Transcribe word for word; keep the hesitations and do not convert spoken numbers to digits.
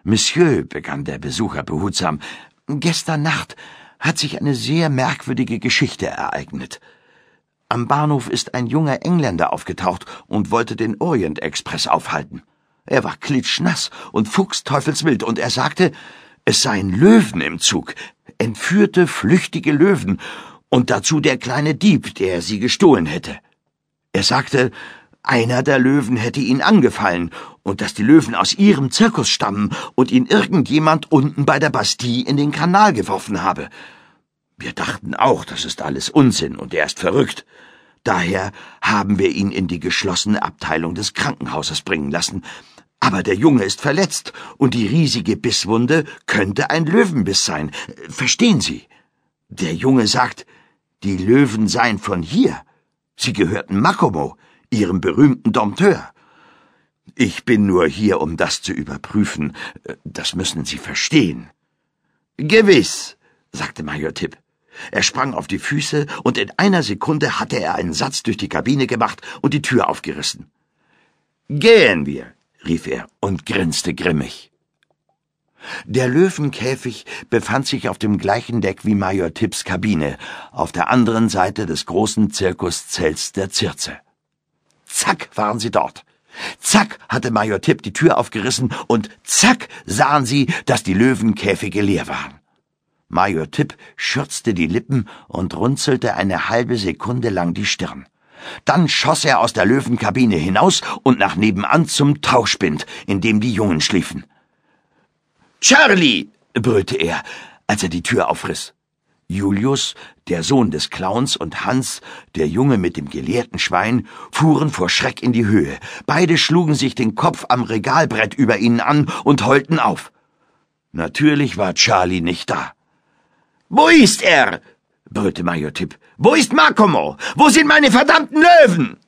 »Monsieur«, begann der Besucher behutsam, »gestern Nacht hat sich eine sehr merkwürdige Geschichte ereignet. Am Bahnhof ist ein junger Engländer aufgetaucht und wollte den Orient-Express aufhalten. Er war klitschnass und fuchsteufelswild, und er sagte, es seien Löwen im Zug, entführte, flüchtige Löwen, und dazu der kleine Dieb, der sie gestohlen hätte. Er sagte, einer der Löwen hätte ihn angefallen und dass die Löwen aus ihrem Zirkus stammen und ihn irgendjemand unten bei der Bastille in den Kanal geworfen habe. Wir dachten auch, das ist alles Unsinn und er ist verrückt. Daher haben wir ihn in die geschlossene Abteilung des Krankenhauses bringen lassen. Aber der Junge ist verletzt und die riesige Bisswunde könnte ein Löwenbiss sein. Verstehen Sie? Der Junge sagt, die Löwen seien von hier. Sie gehörten Macomo, ihrem berühmten Dompteur. Ich bin nur hier, um das zu überprüfen. Das müssen Sie verstehen. Gewiss, sagte Major Tipp. Er sprang auf die Füße, und in einer Sekunde hatte er einen Satz durch die Kabine gemacht und die Tür aufgerissen. »Gehen wir«, rief er und grinste grimmig. Der Löwenkäfig befand sich auf dem gleichen Deck wie Major Tipps Kabine, auf der anderen Seite des großen Zirkuszelts der Circe. Zack waren sie dort. Zack hatte Major Tipp die Tür aufgerissen, und zack sahen sie, dass die Löwenkäfige leer waren. Major Tipp schürzte die Lippen und runzelte eine halbe Sekunde lang die Stirn. Dann schoss er aus der Löwenkabine hinaus und nach nebenan zum Tauschspind, in dem die Jungen schliefen. »Charlie«, brüllte er, als er die Tür aufriss. Julius, der Sohn des Clowns, und Hans, der Junge mit dem gelehrten Schwein, fuhren vor Schreck in die Höhe. Beide schlugen sich den Kopf am Regalbrett über ihnen an und heulten auf. Natürlich war Charlie nicht da. »Wo ist er?« brüllte Major Tipp. »Wo ist Macomo? Wo sind meine verdammten Löwen?«